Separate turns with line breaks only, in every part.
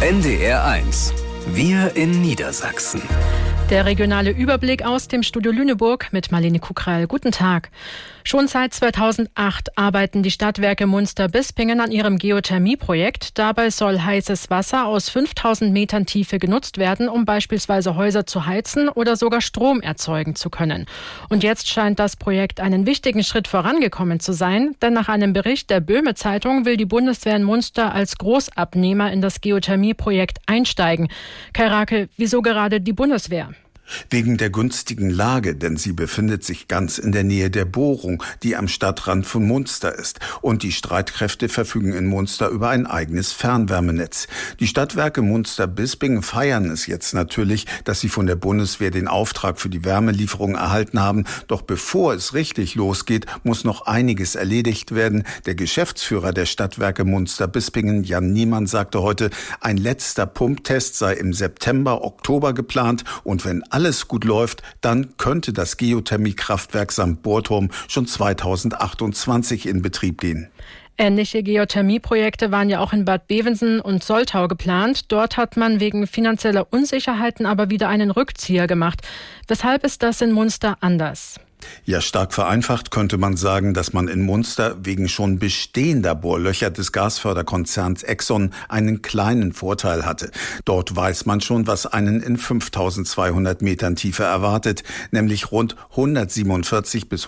NDR1. Wir in Niedersachsen.
Der regionale Überblick aus dem Studio Lüneburg mit Marlene Kukral. Guten Tag. Schon seit 2008 arbeiten die Stadtwerke Munster-Bispingen an ihrem Geothermieprojekt. Dabei soll heißes Wasser aus 5000 Metern Tiefe genutzt werden, um beispielsweise Häuser zu heizen oder sogar Strom erzeugen zu können. Und jetzt scheint das Projekt einen wichtigen Schritt vorangekommen zu sein, denn nach einem Bericht der Böhme Zeitung will die Bundeswehr in Munster als Großabnehmer in das Geothermieprojekt einsteigen. Kai Rake, wieso gerade die Bundeswehr?
Wegen der günstigen Lage, denn sie befindet sich ganz in der Nähe der Bohrung, die am Stadtrand von Munster ist. Und die Streitkräfte verfügen in Munster über ein eigenes Fernwärmenetz. Die Stadtwerke Munster-Bispingen feiern es jetzt natürlich, dass sie von der Bundeswehr den Auftrag für die Wärmelieferung erhalten haben. Doch bevor es richtig losgeht, muss noch einiges erledigt werden. Der Geschäftsführer der Stadtwerke Munster-Bispingen, Jan Niemann, sagte heute, ein letzter Pumptest sei im September, Oktober geplant. Und wenn alles gut läuft, dann könnte das Geothermiekraftwerk St. Borturm schon 2028 in Betrieb gehen.
Ähnliche Geothermieprojekte waren ja auch in Bad Bevensen und Soltau geplant. Dort hat man wegen finanzieller Unsicherheiten aber wieder einen Rückzieher gemacht. Weshalb ist das in Munster anders?
Ja, stark vereinfacht könnte man sagen, dass man in Munster wegen schon bestehender Bohrlöcher des Gasförderkonzerns Exxon einen kleinen Vorteil hatte. Dort weiß man schon, was einen in 5200 Metern Tiefe erwartet, nämlich rund 147 bis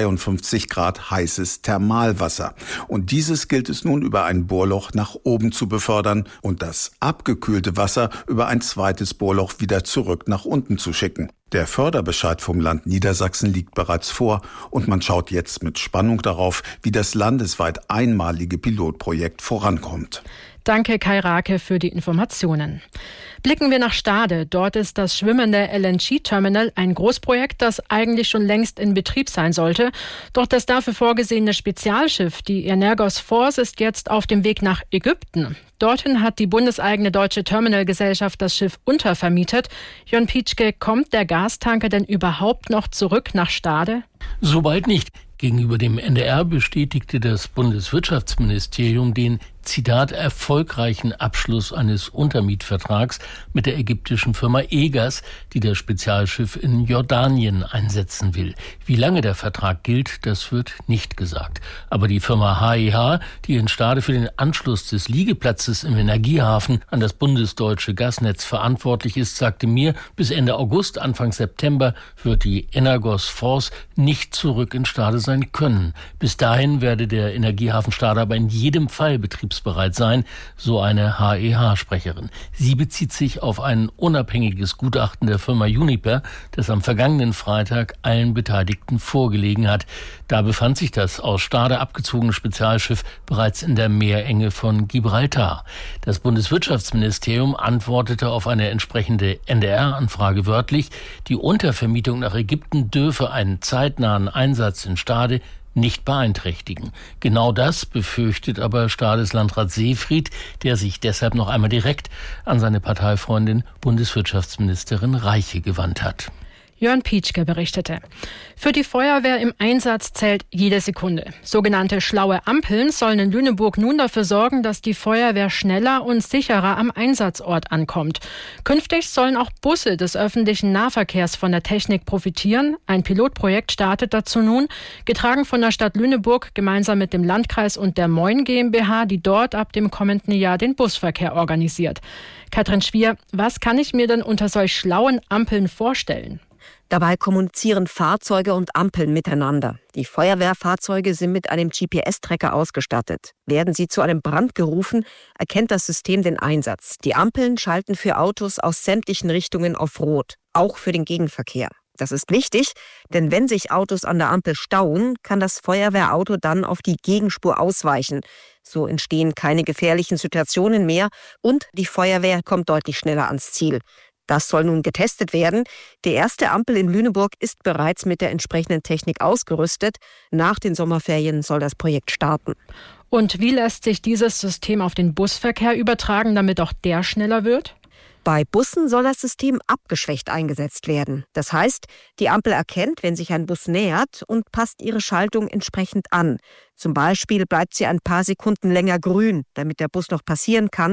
153 Grad heißes Thermalwasser. Und dieses gilt es nun über ein Bohrloch nach oben zu befördern und das abgekühlte Wasser über ein zweites Bohrloch wieder zurück nach unten zu schicken. Der Förderbescheid vom Land Niedersachsen liegt bereits vor und man schaut jetzt mit Spannung darauf, wie das landesweit einmalige Pilotprojekt vorankommt.
Danke, Kai Rake, für die Informationen. Blicken wir nach Stade. Dort ist das schwimmende LNG-Terminal ein Großprojekt, das eigentlich schon längst in Betrieb sein sollte. Doch das dafür vorgesehene Spezialschiff, die Energos Force, ist jetzt auf dem Weg nach Ägypten. Dorthin hat die bundeseigene Deutsche Terminalgesellschaft das Schiff untervermietet. Jörn Pietschke, kommt der Gastanker denn überhaupt noch zurück nach Stade?
Soweit nicht. Gegenüber dem NDR bestätigte das Bundeswirtschaftsministerium den, Zitat, erfolgreichen Abschluss eines Untermietvertrags mit der ägyptischen Firma EGAS, die das Spezialschiff in Jordanien einsetzen will. Wie lange der Vertrag gilt, das wird nicht gesagt. Aber die Firma HEH, die in Stade für den Anschluss des Liegeplatzes im Energiehafen an das bundesdeutsche Gasnetz verantwortlich ist, sagte mir, bis Ende August, Anfang September wird die Energos Force nicht zurück in Stade sein können. Bis dahin werde der Energiehafen Stade aber in jedem Fall betriebsbereit sein, so eine HEH-Sprecherin. Sie bezieht sich auf ein unabhängiges Gutachten der Firma Uniper, das am vergangenen Freitag allen Beteiligten vorgelegen hat. Da befand sich das aus Stade abgezogene Spezialschiff bereits in der Meerenge von Gibraltar. Das Bundeswirtschaftsministerium antwortete auf eine entsprechende NDR-Anfrage wörtlich, die Untervermietung nach Ägypten dürfe einen zeitnahen Einsatz in Stade nicht beeinträchtigen. Genau das befürchtet aber Stades Landrat Seefried, der sich deshalb noch einmal direkt an seine Parteifreundin Bundeswirtschaftsministerin Reiche gewandt hat.
Jörn Pietschke berichtete. Für die Feuerwehr im Einsatz zählt jede Sekunde. Sogenannte schlaue Ampeln sollen in Lüneburg nun dafür sorgen, dass die Feuerwehr schneller und sicherer am Einsatzort ankommt. Künftig sollen auch Busse des öffentlichen Nahverkehrs von der Technik profitieren. Ein Pilotprojekt startet dazu nun, getragen von der Stadt Lüneburg gemeinsam mit dem Landkreis und der Moin GmbH, die dort ab dem kommenden Jahr den Busverkehr organisiert. Katrin Schwier, was kann ich mir denn unter solch schlauen Ampeln vorstellen?
Dabei kommunizieren Fahrzeuge und Ampeln miteinander. Die Feuerwehrfahrzeuge sind mit einem GPS-Tracker ausgestattet. Werden sie zu einem Brand gerufen, erkennt das System den Einsatz. Die Ampeln schalten für Autos aus sämtlichen Richtungen auf Rot, auch für den Gegenverkehr. Das ist wichtig, denn wenn sich Autos an der Ampel stauen, kann das Feuerwehrauto dann auf die Gegenspur ausweichen. So entstehen keine gefährlichen Situationen mehr und die Feuerwehr kommt deutlich schneller ans Ziel. Das soll nun getestet werden. Die erste Ampel in Lüneburg ist bereits mit der entsprechenden Technik ausgerüstet. Nach den Sommerferien soll das Projekt starten.
Und wie lässt sich dieses System auf den Busverkehr übertragen, damit auch der schneller wird?
Bei Bussen soll das System abgeschwächt eingesetzt werden. Das heißt, die Ampel erkennt, wenn sich ein Bus nähert und passt ihre Schaltung entsprechend an. Zum Beispiel bleibt sie ein paar Sekunden länger grün, damit der Bus noch passieren kann,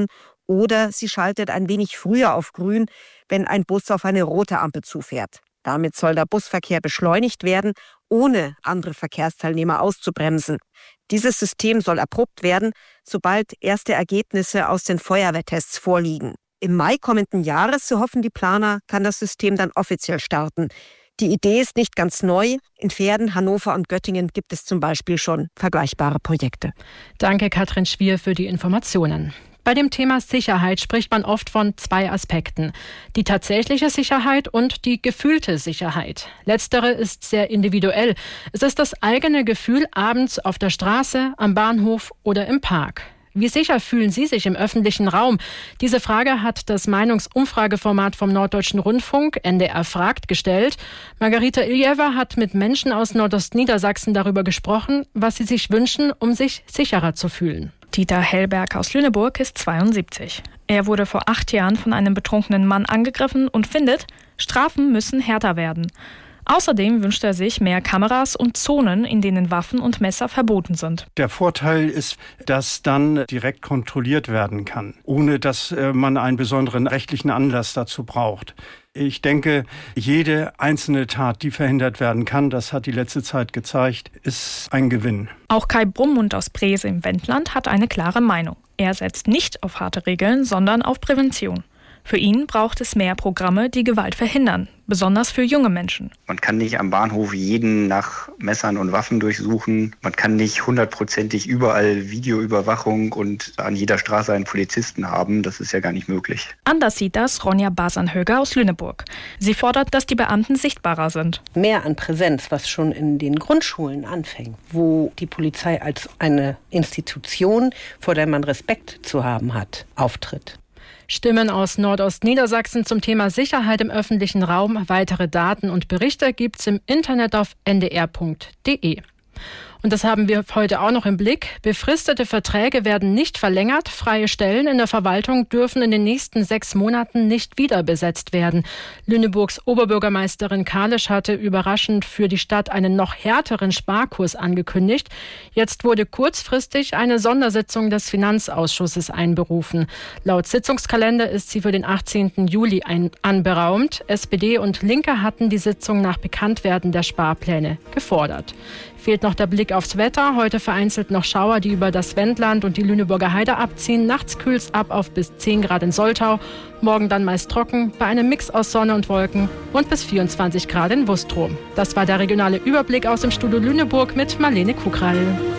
Oder sie schaltet ein wenig früher auf grün, wenn ein Bus auf eine rote Ampel zufährt. Damit soll der Busverkehr beschleunigt werden, ohne andere Verkehrsteilnehmer auszubremsen. Dieses System soll erprobt werden, sobald erste Ergebnisse aus den Feuerwehrtests vorliegen. Im Mai kommenden Jahres, so hoffen die Planer, kann das System dann offiziell starten. Die Idee ist nicht ganz neu. In Verden, Hannover und Göttingen gibt es zum Beispiel schon vergleichbare Projekte.
Danke, Katrin Schwier, für die Informationen. Bei dem Thema Sicherheit spricht man oft von zwei Aspekten. Die tatsächliche Sicherheit und die gefühlte Sicherheit. Letztere ist sehr individuell. Es ist das eigene Gefühl abends auf der Straße, am Bahnhof oder im Park. Wie sicher fühlen Sie sich im öffentlichen Raum? Diese Frage hat das Meinungsumfrageformat vom Norddeutschen Rundfunk, NDR fragt, gestellt. Margarita Iljewa hat mit Menschen aus Nordostniedersachsen darüber gesprochen, was sie sich wünschen, um sich sicherer zu fühlen.
Dieter Hellberg aus Lüneburg ist 72. Er wurde vor 8 Jahren von einem betrunkenen Mann angegriffen und findet, Strafen müssen härter werden. Außerdem wünscht er sich mehr Kameras und Zonen, in denen Waffen und Messer verboten sind.
Der Vorteil ist, dass dann direkt kontrolliert werden kann, ohne dass man einen besonderen rechtlichen Anlass dazu braucht. Ich denke, jede einzelne Tat, die verhindert werden kann, das hat die letzte Zeit gezeigt, ist ein Gewinn.
Auch Kai Brummund aus Brese im Wendland hat eine klare Meinung. Er setzt nicht auf harte Regeln, sondern auf Prävention. Für ihn braucht es mehr Programme, die Gewalt verhindern, besonders für junge Menschen.
Man kann nicht am Bahnhof jeden nach Messern und Waffen durchsuchen. Man kann nicht 100%ig überall Videoüberwachung und an jeder Straße einen Polizisten haben. Das ist ja gar nicht möglich.
Anders sieht das Ronja Basanhöger aus Lüneburg. Sie fordert, dass die Beamten sichtbarer sind.
Mehr an Präsenz, was schon in den Grundschulen anfängt, wo die Polizei als eine Institution, vor der man Respekt zu haben hat, auftritt.
Stimmen aus Nordostniedersachsen zum Thema Sicherheit im öffentlichen Raum. Weitere Daten und Berichte gibt's im Internet auf ndr.de. Und das haben wir heute auch noch im Blick. Befristete Verträge werden nicht verlängert. Freie Stellen in der Verwaltung dürfen in den nächsten 6 Monaten nicht wieder besetzt werden. Lüneburgs Oberbürgermeisterin Kalisch hatte überraschend für die Stadt einen noch härteren Sparkurs angekündigt. Jetzt wurde kurzfristig eine Sondersitzung des Finanzausschusses einberufen. Laut Sitzungskalender ist sie für den 18. Juli anberaumt. SPD und Linke hatten die Sitzung nach Bekanntwerden der Sparpläne gefordert. Fehlt noch der Blick aufs Wetter. Heute vereinzelt noch Schauer, die über das Wendland und die Lüneburger Heide abziehen. Nachts kühlt's ab auf bis 10 Grad in Soltau. Morgen dann meist trocken, bei einem Mix aus Sonne und Wolken und bis 24 Grad in Wustrow. Das war der regionale Überblick aus dem Studio Lüneburg mit Marlene Kukral.